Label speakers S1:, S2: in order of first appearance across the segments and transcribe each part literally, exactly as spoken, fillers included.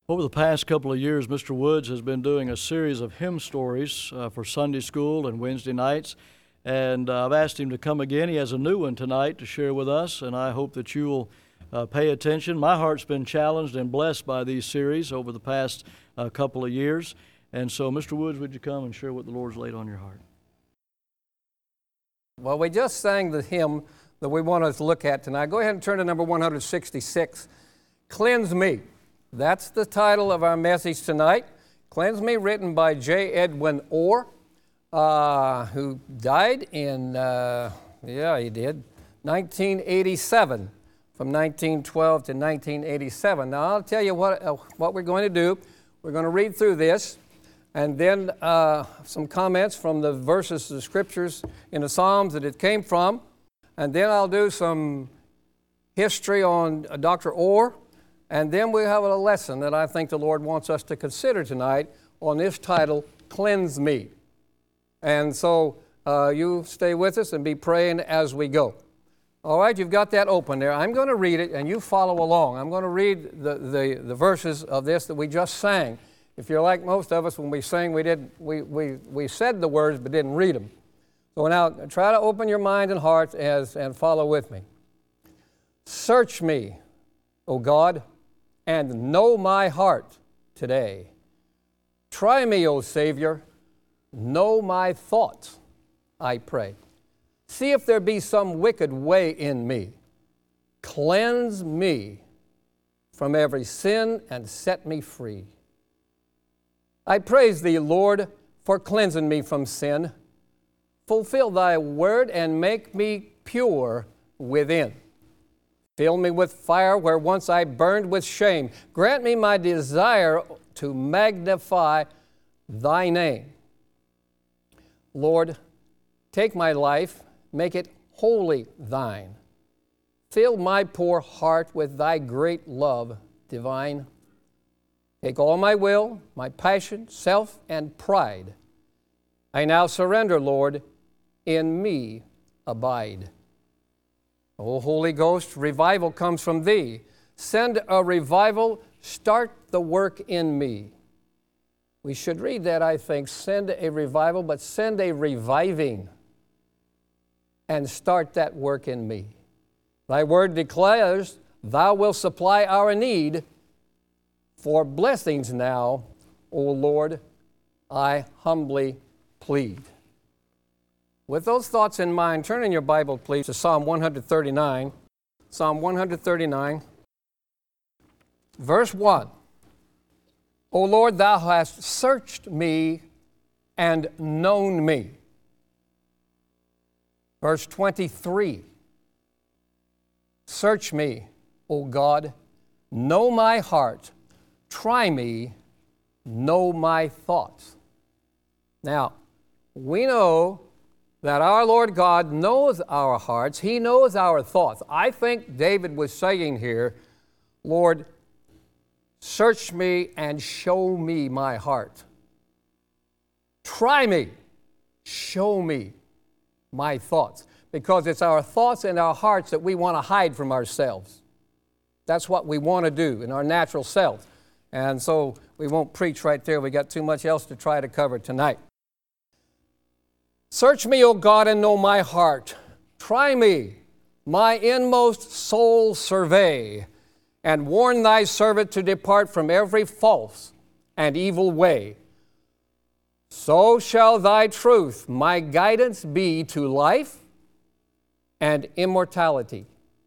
S1: Over the past couple of years, Mister Woods has been doing a series of hymn stories uh, for Sunday school and Wednesday nights, and uh, I've asked him to come again. He has a new one tonight to share with us, and I hope that you will uh, pay attention. My heart's been challenged and blessed by these series over the past uh, couple of years, and so Mister Woods, would you come and share what the Lord's laid on your heart?
S2: Well, we just sang the hymn that we want to look at tonight. Go ahead and turn to number one hundred sixty-six, Cleanse Me. That's the title of our message tonight. Cleanse Me, written by J. Edwin Orr, uh, who died in, uh, yeah, he did, nineteen eighty-seven, from nineteen twelve to nineteen eighty-seven. Now, I'll tell you what, uh, what we're going to do. We're going to read through this, and then uh, some comments from the verses of the Scriptures in the Psalms that it came from, and then I'll do some history on uh, Doctor Orr. And then we have a lesson that I think the Lord wants us to consider tonight on this title, Cleanse Me. And so uh, you stay with us and be praying as we go. All right, you've got that open there. I'm going to read it, and you follow along. I'm going to read the, the, the verses of this that we just sang. If you're like most of us, when we sang, we, did, we, we, we said the words but didn't read them. So now try to open your mind and heart as, and follow with me. Search me, O God, and know my heart today. Try me, O Savior, know my thoughts, I pray. See if there be some wicked way in me. Cleanse me from every sin and set me free. I praise Thee, Lord, for cleansing me from sin. Fulfill Thy word and make me pure within. Fill me with fire where once I burned with shame. Grant me my desire to magnify Thy name. Lord, take my life, make it wholly Thine. Fill my poor heart with Thy great love divine. Take all my will, my passion, self, and pride. I now surrender, Lord, in me abide. O Holy Ghost, revival comes from Thee. Send a revival, start the work in me. We should read that, I think. Send a revival, but send a reviving and start that work in me. Thy word declares, Thou wilt supply our need for blessings now, O Lord, I humbly plead. With those thoughts in mind, turn in your Bible, please, to Psalm one thirty-nine. Psalm one thirty-nine, verse one. O Lord, Thou hast searched me and known me. Verse twenty-three. Search me, O God, know my heart. Try me, know my thoughts. Now, we know that our Lord God knows our hearts. He knows our thoughts. I think David was saying here, Lord, search me and show me my heart. Try me, show me my thoughts. Because it's our thoughts and our hearts that we want to hide from ourselves. That's what we want to do in our natural self. And so we won't preach right there. We got too much else to try to cover tonight. Search me, O God, and know my heart. Try me, my inmost soul survey, and warn Thy servant to depart from every false and evil way. So shall Thy truth my guidance be to life and immortality.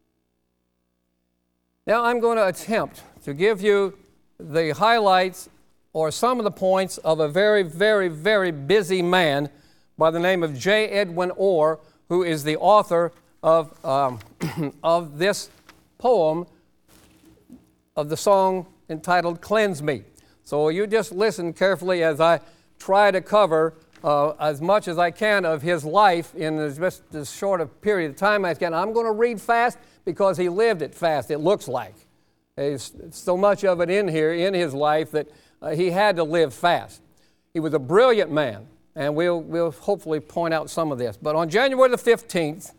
S2: Now I'm going to attempt to give you the highlights or some of the points of a very, very, very busy man by the name of J. Edwin Orr, who is the author of, um, of this poem of the song entitled Cleanse Me. So you just listen carefully as I try to cover uh, as much as I can of his life in as, just as short a period of time as I can. I'm going to read fast because he lived it fast, it looks like. There's so much of it in here, in his life, that uh, he had to live fast. He was a brilliant man, and we'll, we'll hopefully point out some of this. But on January the fifteenth,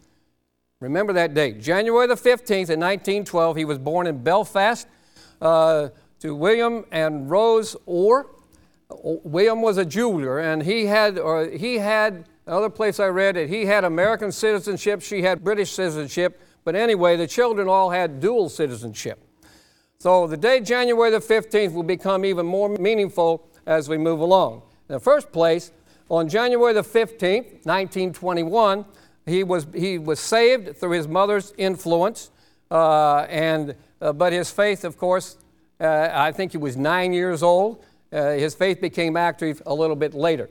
S2: remember that date, January the fifteenth in nineteen twelve, he was born in Belfast uh, to William and Rose Orr. William was a jeweler, and he had, or he had, another place I read it, he had American citizenship, she had British citizenship, but anyway, the children all had dual citizenship. So the day January the fifteenth will become even more meaningful as we move along. In the first place, on January the fifteenth, nineteen twenty-one, he was, he was saved through his mother's influence, uh, and, uh, but his faith, of course, uh, I think he was nine years old. Uh, his faith became active a little bit later.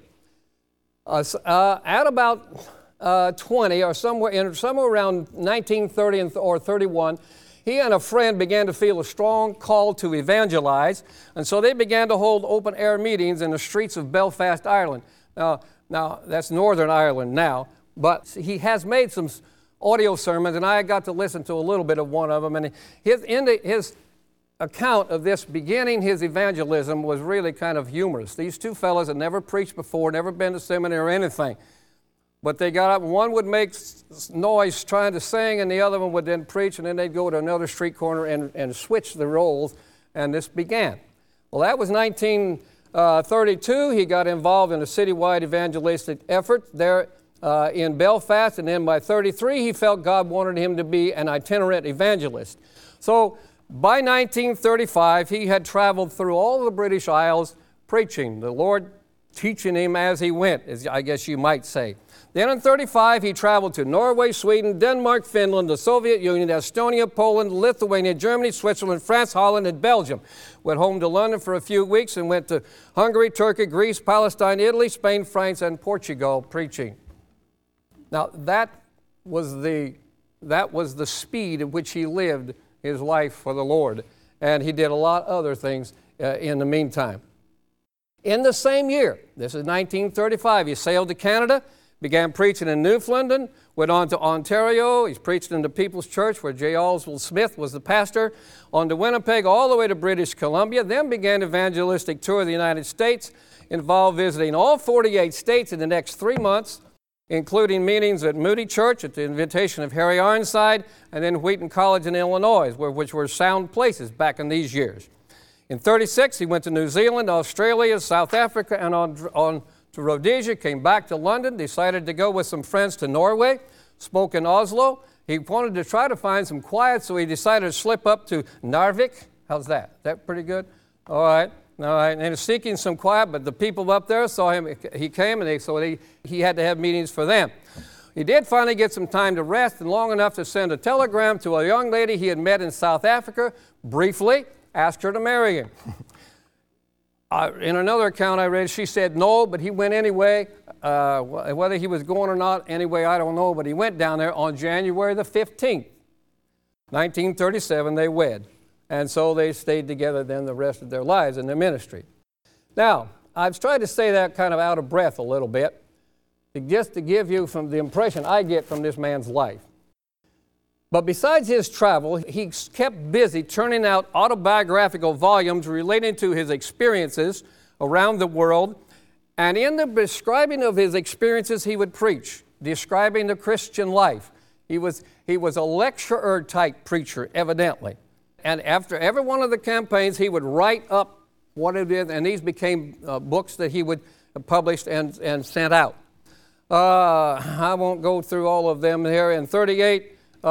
S2: Uh, uh, at about uh, twenty, or somewhere, in, somewhere around nineteen thirty and th- or thirty-one, he and a friend began to feel a strong call to evangelize, and so they began to hold open-air meetings in the streets of Belfast, Ireland. Now, now that's Northern Ireland now, but he has made some audio sermons, and I got to listen to a little bit of one of them, and his, in the, his account of this beginning his evangelism was really kind of humorous. These two fellows had never preached before, never been to seminary or anything. But they got up, and one would make noise trying to sing, and the other one would then preach, and then they'd go to another street corner and, and switch the roles, and this began. Well, that was nineteen thirty-two. He got involved in a citywide evangelistic effort there uh, in Belfast, and then by thirty-three, he felt God wanted him to be an itinerant evangelist. So by nineteen thirty-five, he had traveled through all the British Isles preaching, the Lord teaching him as he went, as I guess you might say. Then in thirty-five, he traveled to Norway, Sweden, Denmark, Finland, the Soviet Union, Estonia, Poland, Lithuania, Germany, Switzerland, France, Holland, and Belgium. Went home to London for a few weeks and went to Hungary, Turkey, Greece, Palestine, Italy, Spain, France, and Portugal preaching. Now, that was the, that was the speed at which he lived his life for the Lord. And he did a lot of other things uh, in the meantime. In the same year, this is nineteen thirty-five, he sailed to Canada, began preaching in Newfoundland, went on to Ontario. He's preached in the People's Church where J. Oswald Smith was the pastor, on to Winnipeg, all the way to British Columbia, then began evangelistic tour of the United States, involved visiting all forty-eight states in the next three months, including meetings at Moody Church at the invitation of Harry Ironside, and then Wheaton College in Illinois, where, which were sound places back in these years. In thirty-six, he went to New Zealand, Australia, South Africa, and on, on to Rhodesia, came back to London, decided to go with some friends to Norway, spoke in Oslo. He wanted to try to find some quiet, so he decided to slip up to Narvik. How's that? Is that pretty good? All right. All right. And he was seeking some quiet, but the people up there saw him. He came, and they, so they, he had to have meetings for them. He did finally get some time to rest, and long enough to send a telegram to a young lady he had met in South Africa, briefly, asked her to marry him. uh, in another account I read, she said no, but he went anyway. Uh, whether he was going or not, anyway, I don't know, but he went down there on January the fifteenth, nineteen thirty-seven, they wed. And so they stayed together then the rest of their lives in their ministry. Now, I've tried to say that kind of out of breath a little bit, to just to give you from the impression I get from this man's life. But besides his travel, he kept busy turning out autobiographical volumes relating to his experiences around the world. And in the describing of his experiences, he would preach, describing the Christian life. He was, he was a lecturer-type preacher, evidently. And after every one of the campaigns, he would write up what it is, and these became uh, books that he would publish and, and sent out. Uh, I won't go through all of them here. In thirty-eight, uh,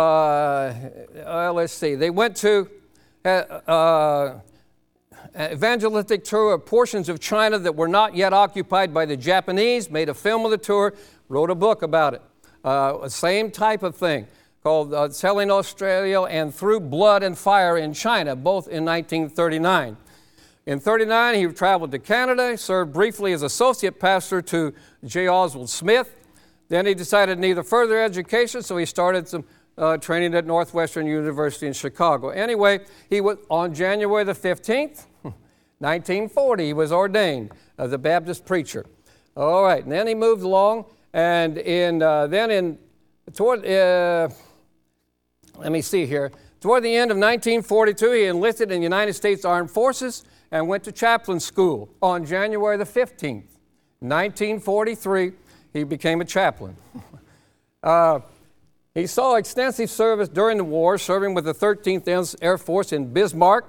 S2: uh, let's see, they went to uh, uh, evangelistic tour of portions of China that were not yet occupied by the Japanese, made a film of the tour, wrote a book about it. Uh, same type of thing, called uh, Selling Australia and Through Blood and Fire in China, both in nineteen thirty-nine. In thirty-nine, he traveled to Canada, served briefly as associate pastor to J. Oswald Smith. Then he decided to need a further education, so he started some uh, training at Northwestern University in Chicago. Anyway, he was on January the fifteenth, nineteen forty, he was ordained as a Baptist preacher. All right, and then he moved along, and in uh, then in toward uh, let me see here. Toward the end of nineteen forty-two, he enlisted in the United States Armed Forces and went to chaplain school. On January the fifteenth, nineteen forty-three, he became a chaplain. uh, he saw extensive service during the war, serving with the thirteenth Air Force in Bismarck,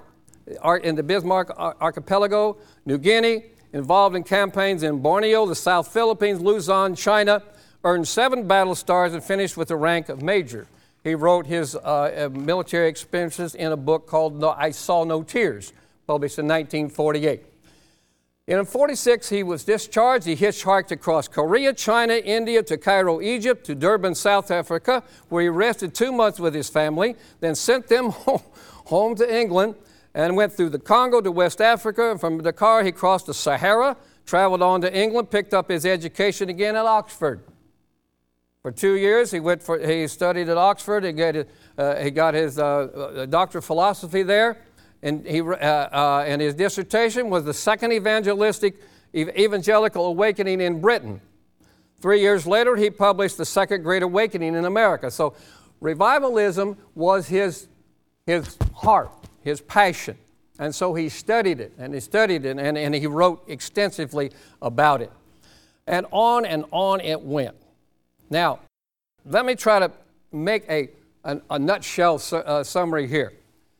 S2: in the Bismarck Archipelago, New Guinea, involved in campaigns in Borneo, the South Philippines, Luzon, China, earned seven battle stars and finished with the rank of major. He wrote his uh, military experiences in a book called No, I Saw No Tears, published in nineteen forty-eight. In forty-six, he was discharged. He hitchhiked across Korea, China, India, to Cairo, Egypt, to Durban, South Africa, where he rested two months with his family, then sent them home to England, and went through the Congo to West Africa. And from Dakar, he crossed the Sahara, traveled on to England, picked up his education again at Oxford. For two years, he went for he studied at Oxford. He got, uh, he got his uh, doctor of philosophy there, and he uh, uh, and his dissertation was the second evangelistic evangelical awakening in Britain. Three years later, he published the Second Great Awakening in America. So, revivalism was his his heart, his passion, and so he studied it and he studied it and, and he wrote extensively about it, and on and on it went. Now, let me try to make a, a, a nutshell su- uh, summary here.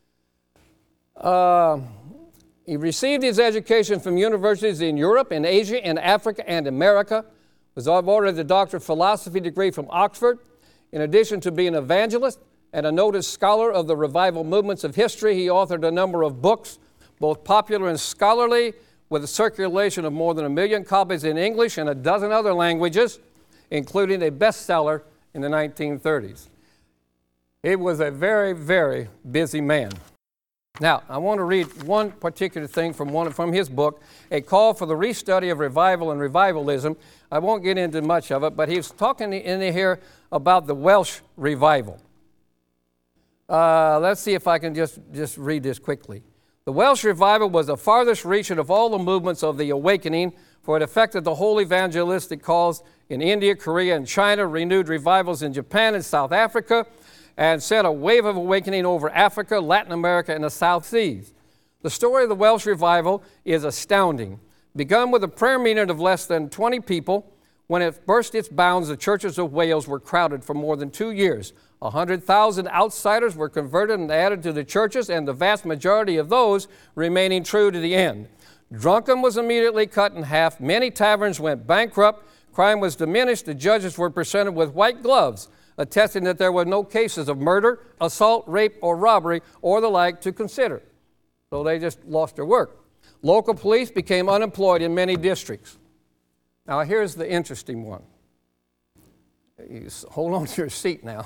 S2: Uh, he received his education from universities in Europe, in Asia, in Africa, and America. Was awarded the Doctor of Philosophy degree from Oxford. In addition to being an evangelist and a noted scholar of the revival movements of history, he authored a number of books, both popular and scholarly, with a circulation of more than a million copies in English and a dozen other languages, including a bestseller in the nineteen thirties. He was a very, very busy man. Now, I want to read one particular thing from one from his book, A Call for the Restudy of Revival and Revivalism. I won't get into much of it, but he's talking in here about the Welsh revival. Uh, let's see if I can just, just read this quickly. The Welsh revival was the farthest reaching of all the movements of the awakening, for it affected the whole evangelistic cause in India, Korea, and China, renewed revivals in Japan and South Africa, and sent a wave of awakening over Africa, Latin America, and the South Seas. The story of the Welsh revival is astounding. Begun with a prayer meeting of less than twenty people, when it burst its bounds, the churches of Wales were crowded for more than two years. one hundred thousand outsiders were converted and added to the churches, and the vast majority of those remaining true to the end. Drunken was immediately cut in half. Many taverns went bankrupt. Crime was diminished. The judges were presented with white gloves, attesting that there were no cases of murder, assault, rape, or robbery, or the like to consider. So they just lost their work. Local police became unemployed in many districts. Now here's the interesting one. You hold on to your seat now.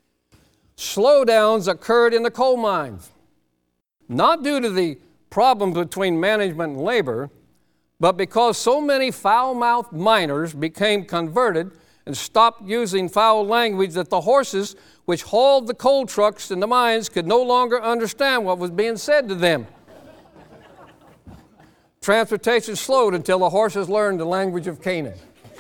S2: Slowdowns occurred in the coal mines, not due to the problem between management and labor, but because so many foul-mouthed miners became converted and stopped using foul language that the horses which hauled the coal trucks in the mines could no longer understand what was being said to them. Transportation slowed until the horses learned the language of Canaan.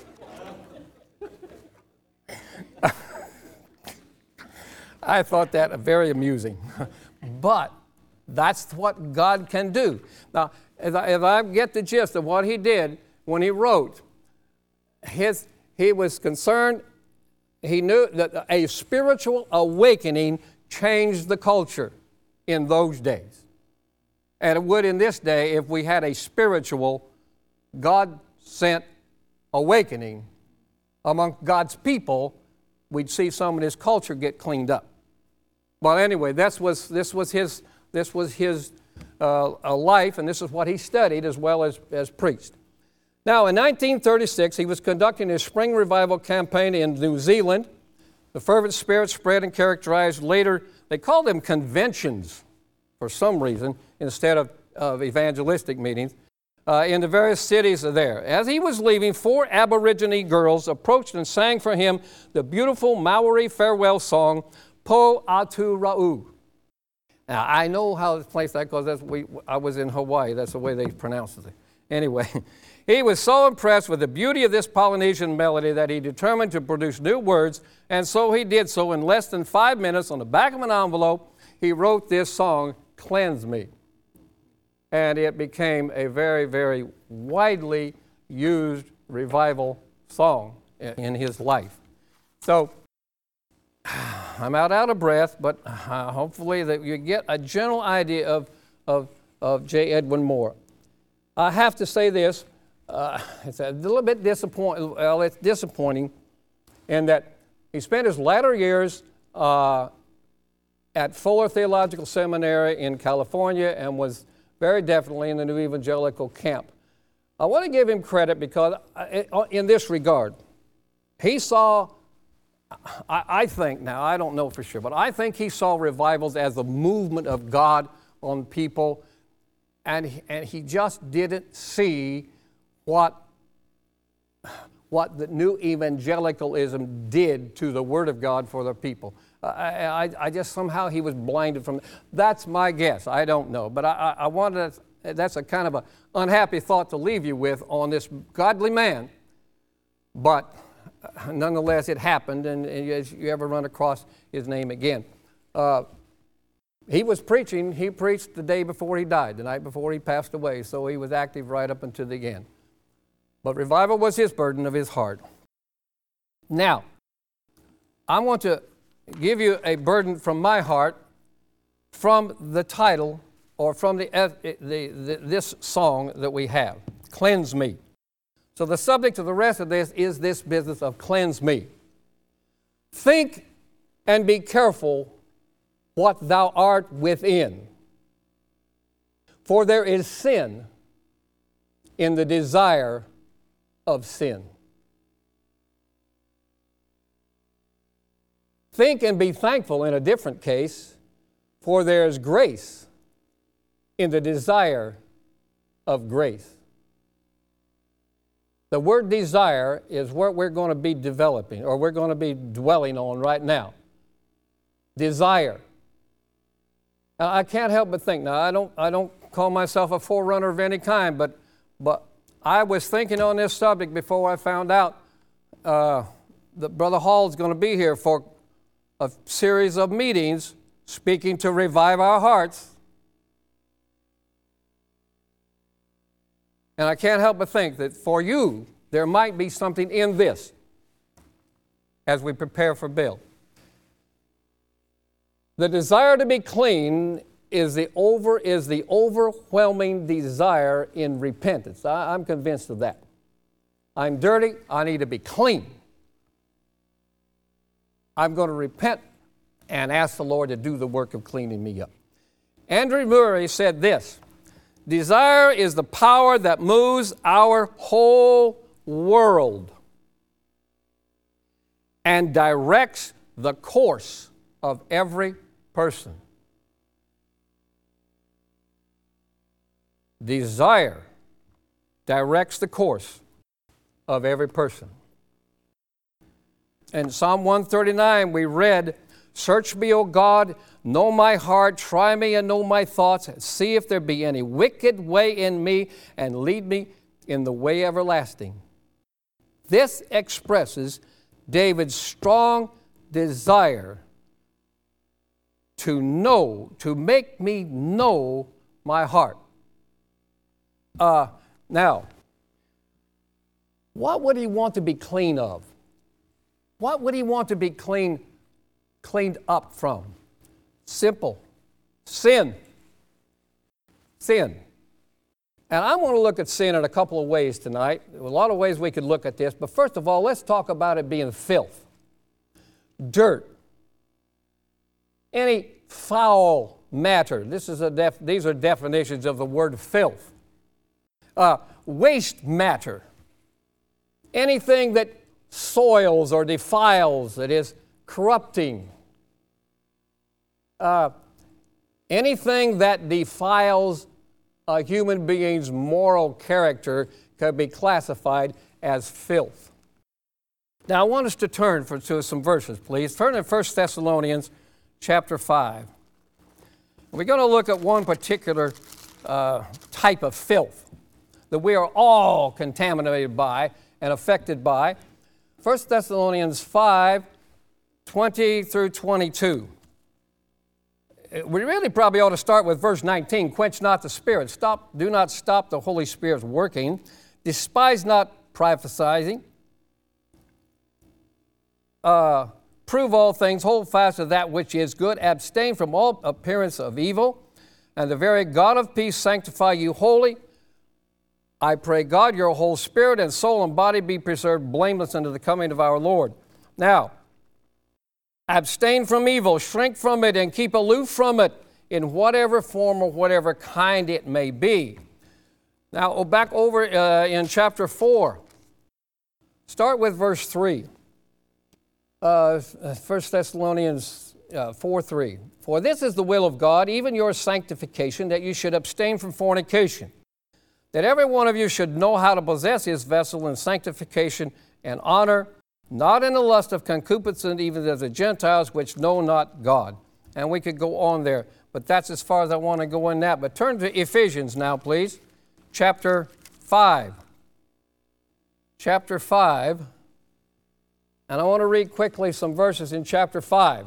S2: I thought that very amusing. But that's what God can do. Now, if I, if I get the gist of what he did when he wrote, his, he was concerned, he knew that a spiritual awakening changed the culture in those days. And it would in this day if we had a spiritual, God-sent awakening among God's people, we'd see some of this culture get cleaned up. Well, anyway, this was, this was his... This was his uh, life, and this is what he studied as well as, as preached. Now, in nineteen thirty-six, he was conducting his spring revival campaign in New Zealand. The fervent spirit spread and characterized later, they called them conventions for some reason, instead of, of evangelistic meetings, uh, in the various cities there. As he was leaving, four Aborigine girls approached and sang for him the beautiful Maori farewell song, Po Atu Ra'u. Now, I know how to place that because that's we, I was in Hawaii. That's the way they pronounce it. Anyway, he was so impressed with the beauty of this Polynesian melody that he determined to produce new words, and so he did so. In less than five minutes, on the back of an envelope, he wrote this song, Cleanse Me. And it became a very, very widely used revival song in his life. So, I'm out, out of breath, but uh, hopefully that you get a general idea of, of of J. Edwin Moore. I have to say this, uh, it's a little bit disappointing, well, it's disappointing in that he spent his latter years uh, at Fuller Theological Seminary in California and was very definitely in the New Evangelical camp. I want to give him credit because in this regard, he saw, I, I think, now I don't know for sure, but I think he saw revivals as a movement of God on people, and, and he just didn't see what, what the new evangelicalism did to the Word of God for the people. I, I, I just somehow he was blinded from, that's my guess, I don't know, but I, I, I wanted to, that's a kind of an unhappy thought to leave you with on this godly man, but nonetheless it happened, and, and as you ever run across his name again. Uh, he was preaching, he preached the day before he died, the night before he passed away, so he was active right up until the end. But revival was his burden of his heart. Now, I want to give you a burden from my heart from the title or from the, the, the, this song that we have, Cleanse Me. So the subject of the rest of this is this business of cleanse me. Think and be careful what thou art within, for there is sin in the desire of sin. Think and be thankful in a different case, for there is grace in the desire of grace. The word desire is what we're going to be developing, or we're going to be dwelling on right now. Desire. Now, I can't help but think, now I don't, I don't call myself a forerunner of any kind, but, but I was thinking on this subject before I found out uh, that Brother Hall's going to be here for a series of meetings speaking to revive our hearts. And I can't help but think that for you, there might be something in this as we prepare for Bill. The desire to be clean is the, over, is the overwhelming desire in repentance. I, I'm convinced of that. I'm dirty, I need to be clean. I'm going to repent and ask the Lord to do the work of cleaning me up. Andrew Murray said this: desire is the power that moves our whole world and directs the course of every person. Desire directs the course of every person. In Psalm one thirty-nine, we read, "Search me, O God, know my heart, try me and know my thoughts, see if there be any wicked way in me, and lead me in the way everlasting." This expresses David's strong desire to know, to make me know my heart. Uh, now, what would he want to be clean of? What would he want to be clean, cleaned up from? Simple. Sin. Sin. And I want to look at sin in a couple of ways tonight. There are a lot of ways we could look at this, but first of all, let's talk about it being filth, dirt, any foul matter. This is a def- these are definitions of the word filth. Uh, waste matter, anything that soils or defiles, that is corrupting. Uh, anything that defiles a human being's moral character could be classified as filth. Now I want us to turn for, to some verses, please. Turn to First Thessalonians chapter five. We're going to look at one particular uh, type of filth that we are all contaminated by and affected by. First Thessalonians five, twenty through twenty-two. We really probably ought to start with verse nineteen. Quench not the Spirit. Stop, do not stop the Holy Spirit's working. Despise not prophesying. Uh, prove all things. Hold fast to that which is good. Abstain from all appearance of evil. and the very God of peace sanctify you wholly. I pray God, your whole spirit and soul and body be preserved blameless unto the coming of our Lord. Now, abstain from evil, shrink from it, and keep aloof from it in whatever form or whatever kind it may be. Now, oh, back over uh, in chapter four. Start with verse three. Uh, First Thessalonians uh, four three. For this is the will of God, even your sanctification, that you should abstain from fornication, that every one of you should know how to possess his vessel in sanctification and honor, not in the lust of concupiscence, even as the Gentiles which know not God. And we could go on there, but that's as far as I want to go in that. But turn to Ephesians now, please, chapter five. Chapter five, and I want to read quickly some verses in chapter five.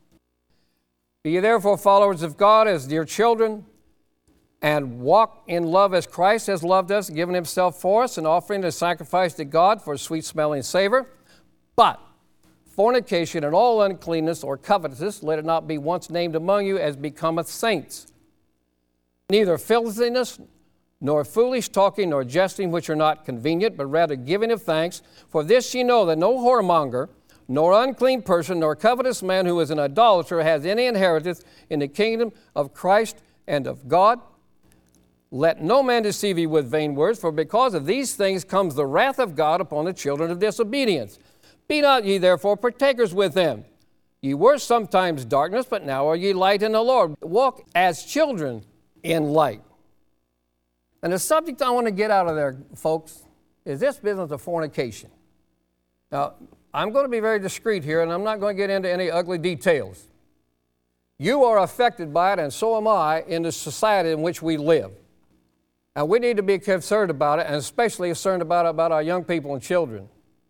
S2: Be ye therefore followers of God as dear children, and walk in love as Christ has loved us, given himself for us, an offering and sacrifice to God for a sweet-smelling savor. But fornication and all uncleanness or covetousness, let it not be once named among you as becometh saints. Neither filthiness, nor foolish talking, nor jesting, which are not convenient, but rather giving of thanks. For this ye know, that no whoremonger, nor unclean person, nor covetous man who is an idolater has any inheritance in the kingdom of Christ and of God. Let no man deceive you with vain words, for because of these things comes the wrath of God upon the children of disobedience. Be not ye therefore partakers with them. Ye were sometimes darkness, but now are ye light in the Lord. Walk as children in light. And the subject I want to get out of there, folks, is this business of fornication. Now, I'm going to be very discreet here, and I'm not going to get into any ugly details. You are affected by it, and so am I, in the society in which we live. And we need to be concerned about it, and especially concerned about it, about our young people and children.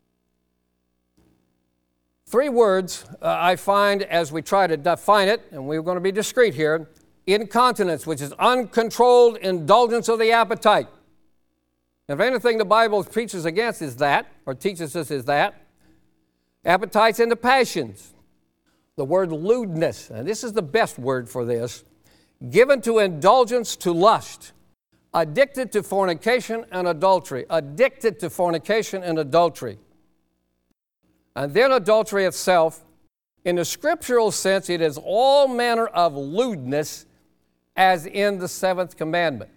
S2: Three words uh, I find as we try to define it, and we're going to be discreet here. Incontinence, which is uncontrolled indulgence of the appetite. If anything the Bible preaches against is that, or teaches us is that. Appetites and the passions. The word lewdness, and this is the best word for this, given to indulgence to lust, addicted to fornication and adultery, addicted to fornication and adultery. And then adultery itself, in the scriptural sense, it is all manner of lewdness, as in the seventh commandment.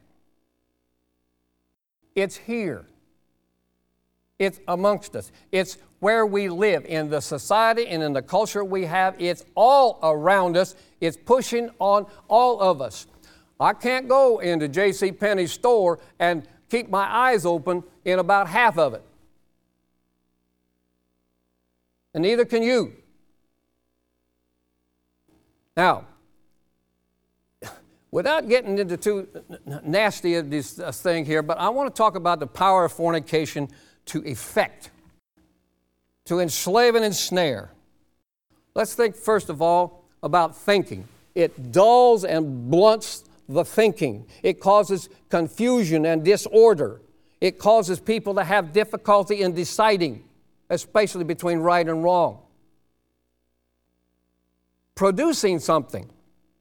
S2: It's here. It's amongst us. It's where we live, in the society and in the culture we have. It's all around us. It's pushing on all of us. I can't go into J C Penney's store and keep my eyes open in about half of it. And neither can you. Now, without getting into too nasty of this thing here, but I want to talk about the power of fornication to effect, to enslave and ensnare. Let's think first of all about thinking. It dulls and blunts the thinking. It causes confusion and disorder. It causes people to have difficulty in deciding, especially between right and wrong. Producing something.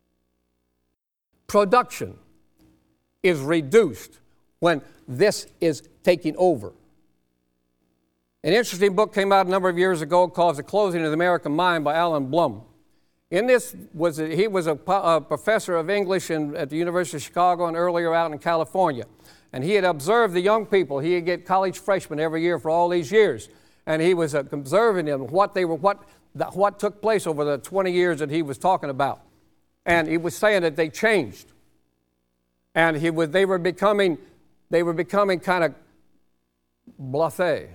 S2: Production is reduced when this is taking over. An interesting book came out a number of years ago called The Closing of the American Mind by Alan Blum. In this, was a, he was a, a professor of English in, at the University of Chicago and earlier out in California. And he had observed the young people. He would get college freshmen every year for all these years. And he was observing them, what, they were, what, the, what took place over the twenty years that he was talking about. And he was saying that they changed. And he was, they were becoming, they were becoming kind of blasé.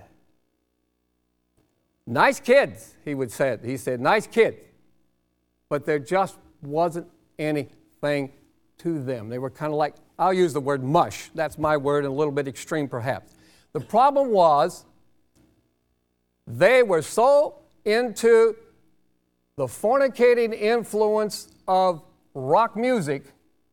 S2: Nice kids, he would say. He said, nice kids. But there just wasn't anything to them. They were kind of like, I'll use the word mush. That's my word, and a little bit extreme perhaps. The problem was they were so into the fornicating influence of rock music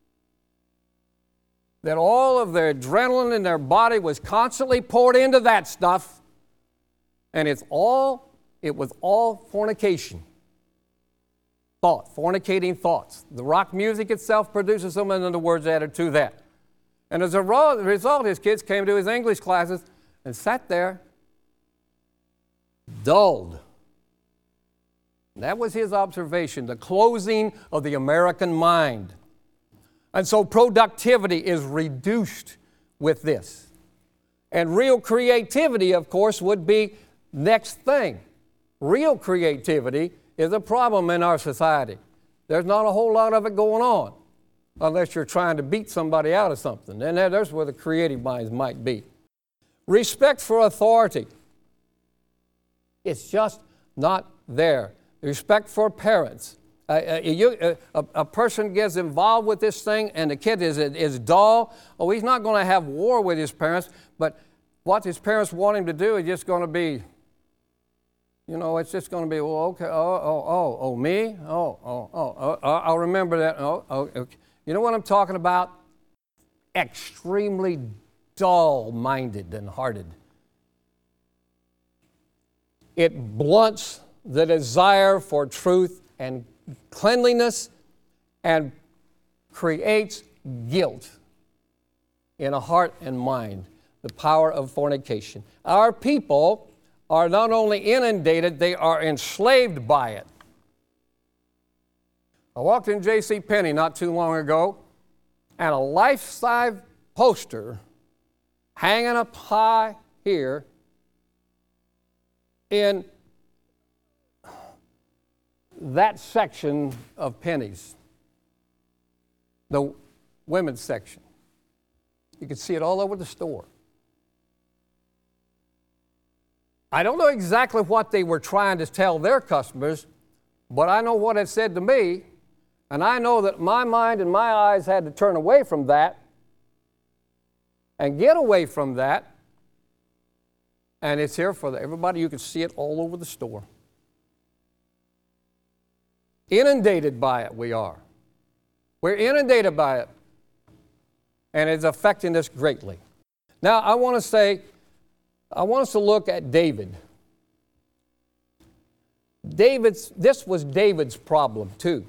S2: that all of their adrenaline in their body was constantly poured into that stuff, and it's all, it was all fornication. thought, fornicating thoughts. The rock music itself produces them, and then the words added to that. And as a result, his kids came to his English classes and sat there dulled. That was his observation, the closing of the American mind. And so productivity is reduced with this. And real creativity, of course, would be next thing. Real creativity is a problem in our society. There's not a whole lot of it going on unless you're trying to beat somebody out of something. And there's where the creative minds might be. Respect for authority. It's just not there. Respect for parents. Uh, uh, you, uh, a, a person gets involved with this thing and the kid is, is dull. Oh, he's not going to have war with his parents, but what his parents want him to do is just going to be, you know, it's just going to be, well, okay, oh, oh, oh, oh, me? Oh, oh, oh, oh, I'll remember that. Oh, oh, okay. You know what I'm talking about? Extremely dull-minded and hearted. It blunts the desire for truth and cleanliness and creates guilt in a heart and mind, the power of fornication. Our people are not only inundated, they are enslaved by it. I walked in J C Penney not too long ago, and a life-size poster hanging up high here in that section of Penney's, the women's section. You can see it all over the store. I don't know exactly what they were trying to tell their customers, but I know what it said to me, and I know that my mind and my eyes had to turn away from that and get away from that, and it's here for everybody. You can see it all over the store. Inundated by it, we are. We're inundated by it, and it's affecting us greatly. Now, I want to say, I want us to look at David. David's, this was David's problem too.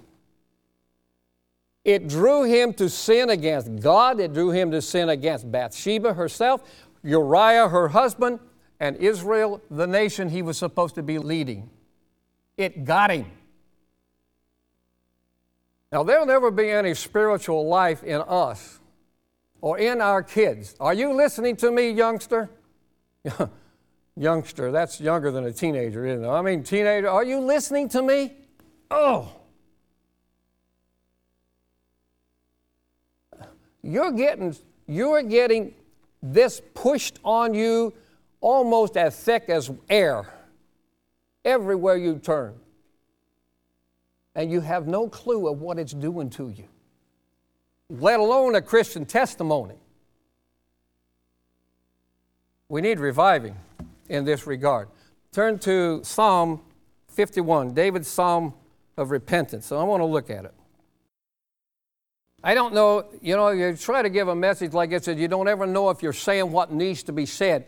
S2: It drew him to sin against God. It drew him to sin against Bathsheba herself, Uriah, her husband, and Israel, the nation he was supposed to be leading. It got him. Now, there'll never be any spiritual life in us or in our kids. Are you listening to me, youngster? Youngster, that's younger than a teenager, isn't it? I mean, teenager, are you listening to me? Oh. You're getting, you're getting this pushed on you almost as thick as air everywhere you turn. And you have no clue of what it's doing to you, let alone a Christian testimony. We need reviving in this regard. Turn to Psalm fifty-one, David's Psalm of repentance. So I want to look at it. I don't know, you know, you try to give a message like this, and you don't ever know if you're saying what needs to be said.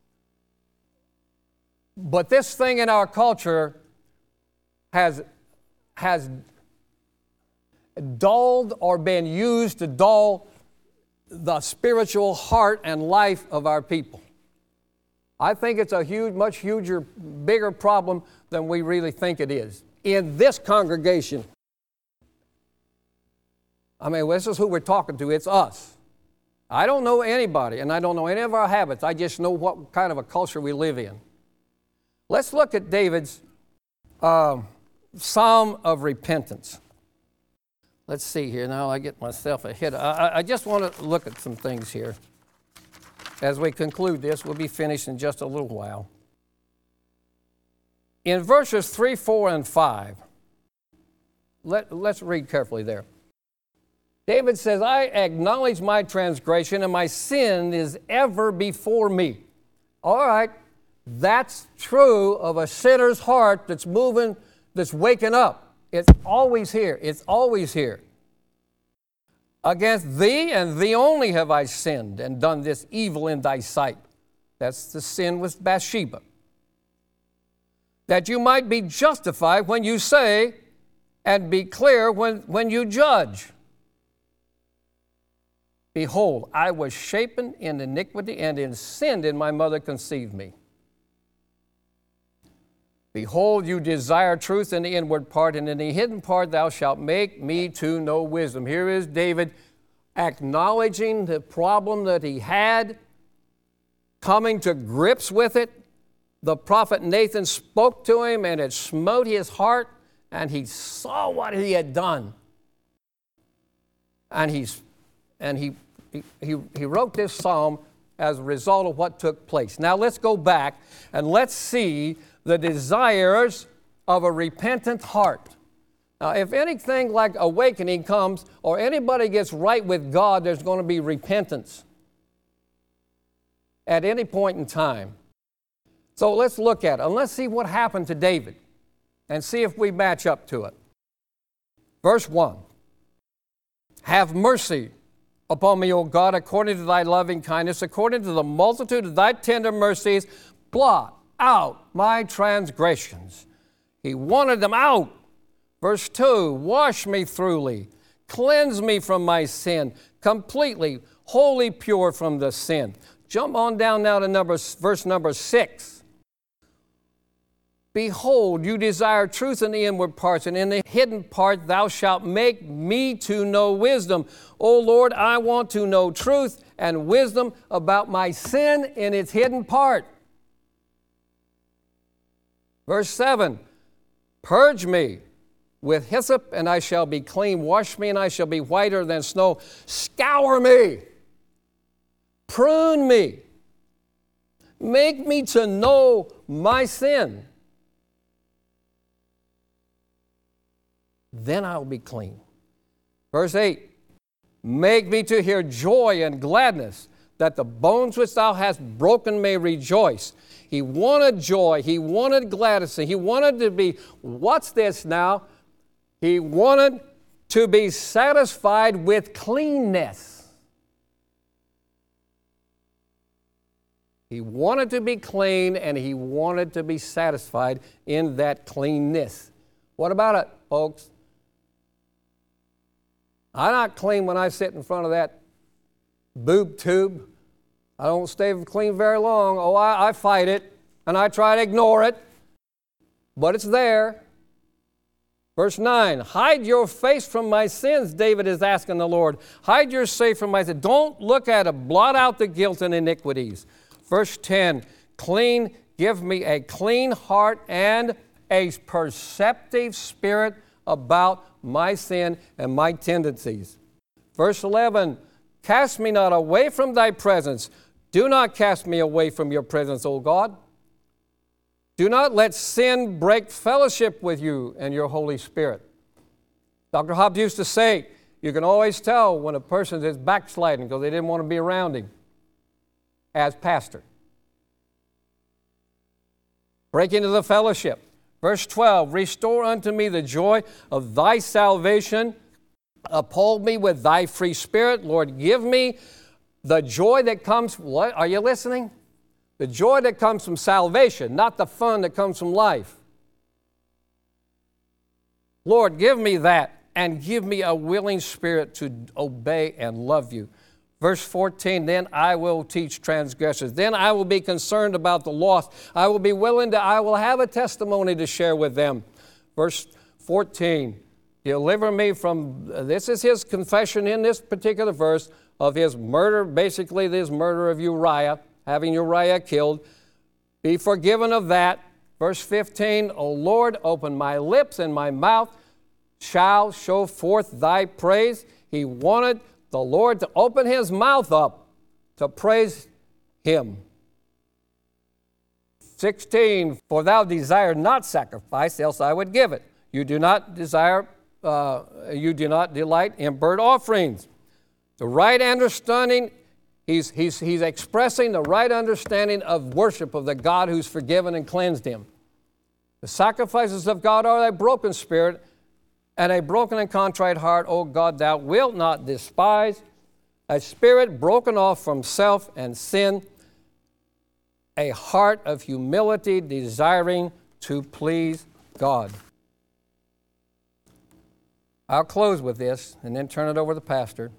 S2: But this thing in our culture has, has dulled or been used to dull the spiritual heart and life of our people. I think it's a huge, much huger, bigger problem than we really think it is. In this congregation, I mean, this is who we're talking to. It's us. I don't know anybody, and I don't know any of our habits. I just know what kind of a culture we live in. Let's look at David's uh, Psalm of repentance. Let's see here. Now I get myself ahead. I, I just want to look at some things here. As we conclude this, we'll be finished in just a little while. In verses three, four, and five, let, let's read carefully there. David says, I acknowledge my transgression, and my sin is ever before me. All right, that's true of a sinner's heart that's moving, that's waking up. It's always here. It's always here. Against thee and thee only have I sinned and done this evil in thy sight. That's the sin with Bathsheba. That you might be justified when you say, and be clear when, when you judge. Behold, I was shapen in iniquity, and in sin did my mother conceive me. Behold, you desire truth in the inward part, and in the hidden part thou shalt make me to know wisdom. Here is David acknowledging the problem that he had, coming to grips with it. The prophet Nathan spoke to him, and it smote his heart, and he saw what he had done. And, he's, and he, he, he wrote this psalm as a result of what took place. Now let's go back and let's see the desires of a repentant heart. Now, if anything like awakening comes or anybody gets right with God, there's going to be repentance at any point in time. So let's look at it and let's see what happened to David and see if we match up to it. Verse one, have mercy upon me, O God, according to thy loving kindness, according to the multitude of thy tender mercies, blot out my transgressions. He wanted them out. Verse two, wash me thoroughly, cleanse me from my sin, completely, wholly pure from the sin. Jump on down now to number, verse number six. Behold, you desire truth in the inward parts, and in the hidden part thou shalt make me to know wisdom. O Lord, I want to know truth and wisdom about my sin in its hidden part. Verse seven, purge me with hyssop, and I shall be clean. Wash me, and I shall be whiter than snow. Scour me. Prune me. Make me to know my sin. Then I'll be clean. Verse eight, make me to hear joy and gladness, that the bones which thou hast broken may rejoice. He wanted joy. He wanted gladness. He wanted to be, what's this now? He wanted to be satisfied with cleanness. He wanted to be clean, and he wanted to be satisfied in that cleanness. What about it, folks? I'm not clean when I sit in front of that boob tube. I don't stay clean very long. Oh, I, I fight it, and I try to ignore it, but it's there. Verse nine, hide your face from my sins, David is asking the Lord. Hide your face from my sins. Don't look at it. Blot out the guilt and iniquities. Verse ten, clean, give me a clean heart and a perceptive spirit about my sin and my tendencies. Verse eleven, cast me not away from thy presence. Do not cast me away from your presence, O God. Do not let sin break fellowship with you and your Holy Spirit. Doctor Hobbs used to say, you can always tell when a person is backsliding because they didn't want to be around him as pastor. Break into the fellowship. Verse twelve, restore unto me the joy of thy salvation. Uphold me with thy free spirit. Lord, give me the joy that comes, what? Are you listening? The joy that comes from salvation, not the fun that comes from life. Lord, give me that, and give me a willing spirit to obey and love you. Verse fourteen, then I will teach transgressors. Then I will be concerned about the lost. I will be willing to, I will have a testimony to share with them. Verse fourteen, deliver me from, this is his confession in this particular verse of his murder, basically this murder of Uriah, having Uriah killed. Be forgiven of that. Verse fifteen, O Lord, open my lips, and my mouth shall show forth thy praise. He wanted the Lord to open his mouth up to praise him. sixteen, for thou desire not sacrifice, else I would give it. You do not desire, uh, you do not delight in burnt offerings. The right understanding, he's, he's, he's expressing the right understanding of worship of the God who's forgiven and cleansed him. The sacrifices of God are a broken spirit, and a broken and contrite heart, O God, thou wilt not despise. A spirit broken off from self and sin, a heart of humility desiring to please God. I'll close with this and then turn it over to the pastor.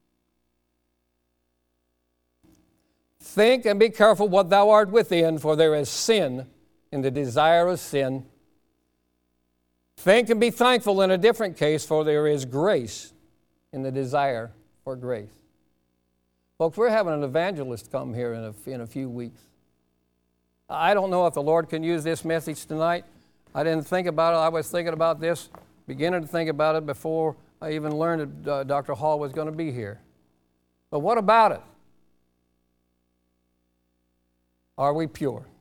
S2: Think and be careful what thou art within, for there is sin in the desire of sin. Think and be thankful in a different case, for there is grace in the desire for grace. Folks, we're having an evangelist come here in a, in a few weeks. I don't know if the Lord can use this message tonight. I didn't think about it. I was thinking about this, beginning to think about it before I even learned that uh, Doctor Hall was going to be here. But what about it? Are we pure?